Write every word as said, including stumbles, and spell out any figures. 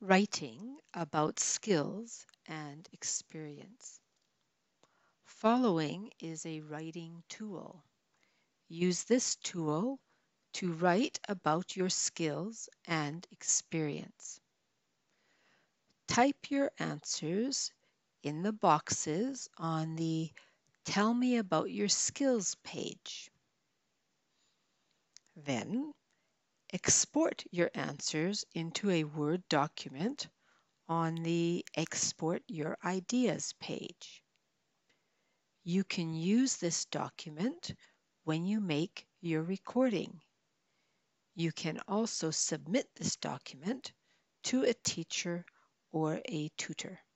Writing about skills and experience. Following is a writing tool. Use this tool to write about your skills and experience. Type your answers in the boxes on the Tell Me About Your Skills page. Then, export your answers into a Word document on the Export Your Ideas page. You can use this document when you make your recording. You can also submit this document to a teacher or a tutor.